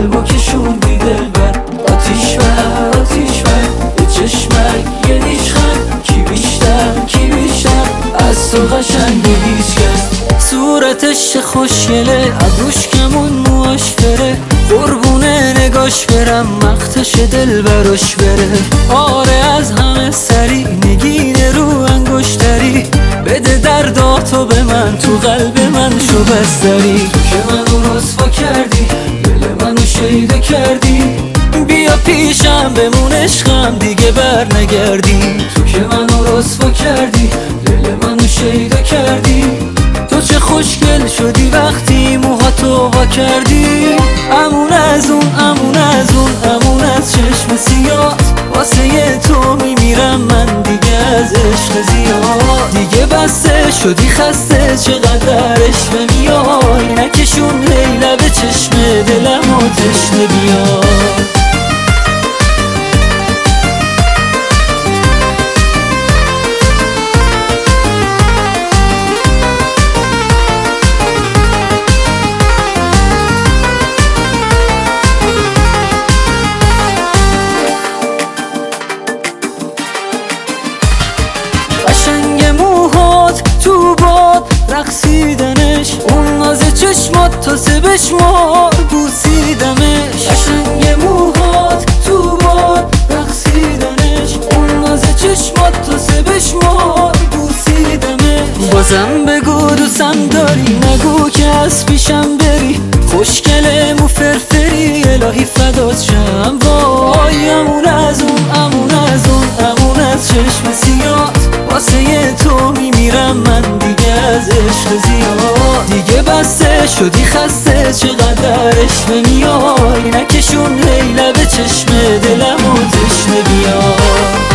قلبو کشوندی دلبر. آتیش بر آتیش بر یه چشمک یه نیشخند، کی بیشتر از تو قشنگ هیچ کس. صورتش خوشگله، ابروش کمون موهاش فره، قربونه نگاش برم مختش دل براش بره. آره از همه سری نگینه رو انگشتری، بده درداتو به من تو قلب من شو بستری. تو که منو رسوا کردی دل منو شیده کردی، بیا پیشم بمون عشقم دیگه بر نگردی. تو که منو رسوا کردی دل منو شیده کردی، تو چه خوشگل شدی وقتی موهاتو وا کردی. امون از اون امون از اون امون از چشم سیاه، واسه تو میمیرم من دیگه از عشق زیاد. دیگه بسته شدی خسته چقدر عشق میای، نکشون لیلا به چشم دلم و تشنه بیاد. قشنگ موهات تو باد رقصیدنش، اون ناز چشمات تا سه بشمار بوسیدمش. قشنگ موهات تو باد رقصیدنش، اون ناز چشمات تا سه بشمار بوسیدمش. بازم بگو دوستم داری، نگو که از پیشم بری، خوشگله مو فرفری الهی فدات شم. وای امون از اون امون از اون امون از چشم سیات، واسه تو میمیرم من دیگه از عشق زیاد. دیگه بسته شدی خسته چقدر عشق میای، نکشون لیلا به چشم دلم و تشنه بیاد.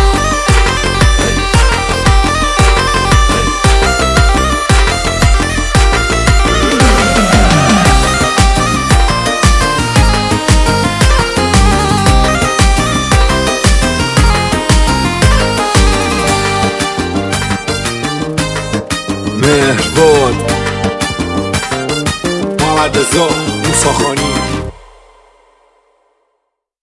مهربان محمد رضا موسی‌خانی.